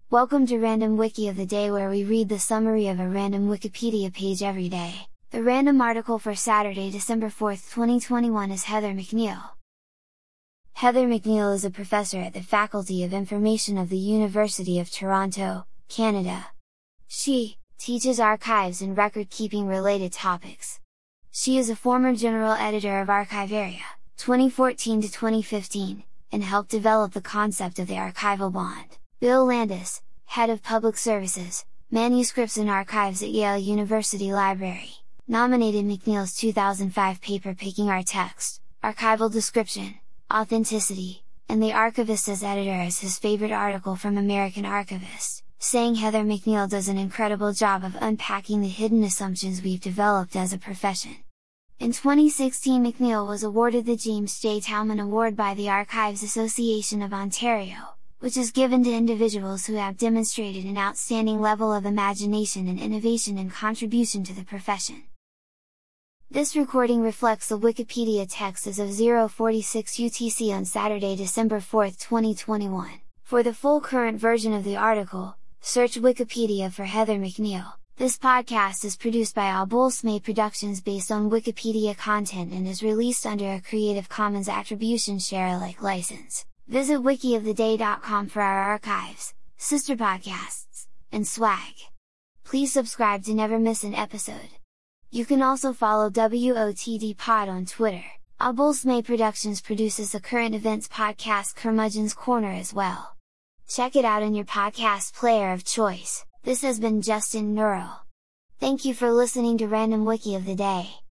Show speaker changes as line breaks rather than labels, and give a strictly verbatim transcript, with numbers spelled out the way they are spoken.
Welcome to Random Wiki of the Day, where we read the summary of a random Wikipedia page every day. The random article for Saturday, December fourth, twenty twenty-one is Heather McNeil. Heather McNeil is a professor at the Faculty of Information of the University of Toronto, Canada. She teaches archives and record-keeping related topics. She is a former general editor of Archivaria, twenty fourteen to twenty fifteen, and helped develop the concept of the archival bond. Bill Landis, head of Public Services, Manuscripts and Archives at Yale University Library, nominated McNeil's two thousand five paper Picking Our Text, Archival Description, Authenticity, and The Archivist as editor as his favorite article from American Archivist, saying Heather McNeil does an incredible job of unpacking the hidden assumptions we've developed as a profession. In twenty sixteen, McNeil was awarded the James J. Talman Award by the Archives Association of Ontario, which is given to individuals who have demonstrated an outstanding level of imagination and innovation and contribution to the profession. This recording reflects the Wikipedia text as of zero forty-six U T C on Saturday, December fourth, twenty twenty-one. For the full current version of the article, search Wikipedia for Heather McNeil. This podcast is produced by Abulsme Productions based on Wikipedia content and is released under a Creative Commons Attribution Share Alike license. Visit wiki of the day dot com for our archives, sister podcasts, and swag. Please subscribe to never miss an episode. You can also follow W O T D Pod on Twitter. Abulsme Productions produces the current events podcast Curmudgeon's Corner as well. Check it out in your podcast player of choice. This has been Justin Neural. Thank you for listening to Random Wiki of the Day.